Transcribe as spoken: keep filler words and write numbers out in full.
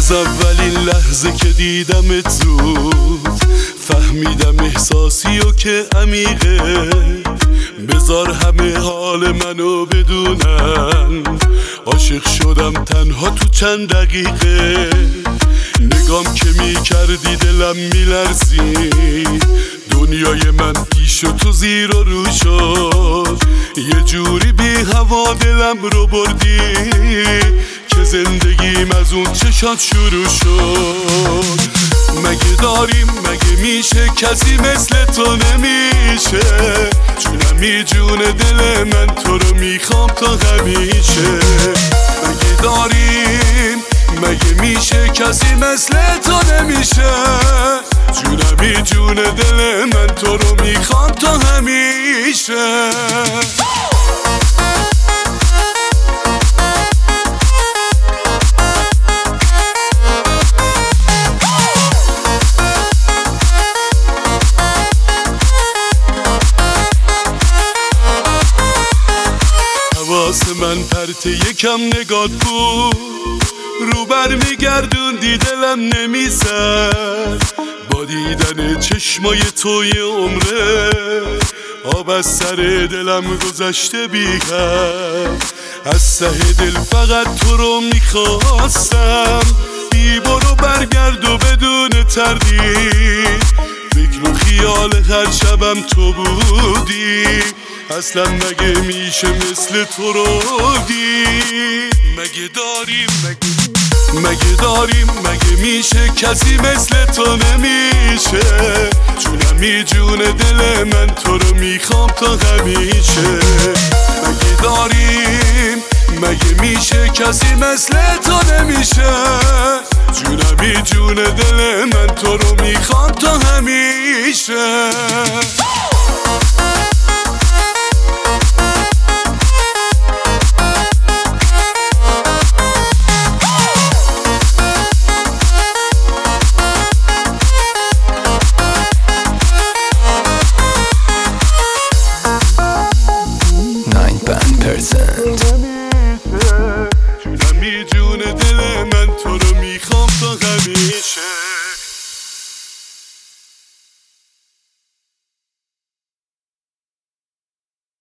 از اولین لحظه که دیدمت زود فهمیدم احساسی و که عمیقه. بذار همه حال منو بدونن، عاشق شدم تنها تو چند دقیقه. نگام که میکردی دلم میلرزید، دنیای من پیش و تو زیر و رو شد. یه جوری بی هوا دلم رو بردی که زندگیم از اون چشات شروع شد. مگه داریم مگه میشه کسی مثل تو نمیشه؟ جونمی جون دل من تو رو میخوام تا همیشه. مگه داریم مگه میشه کسی مثل تو نمیشه؟ جونمی جون دل من تو رو میخوام تا همیشه. حواس من پرت یکم نگات بود، رو بر میگردوندی دلم نمیزد. با دیدن چشمای توی عمره آب از سر دلم گذشته بی‌حد. از ته دل فقط تو رو میخواستم، بی برو برگرد و بدون تردید. فکر و خیال هر شبم تو بودی، اصلا مگه میشه مثل تو رو دید؟ مگه داریم مگه مگه داریم مگه میشه کسی مثل تو نمیشه؟ جونمی جون دل من تو رو میخوام تا همیشه. مگه داریم مگه میشه کسی مثل تو نمیشه؟ جونمی جون دل من تو رو میخوام تا همیشه. nine percent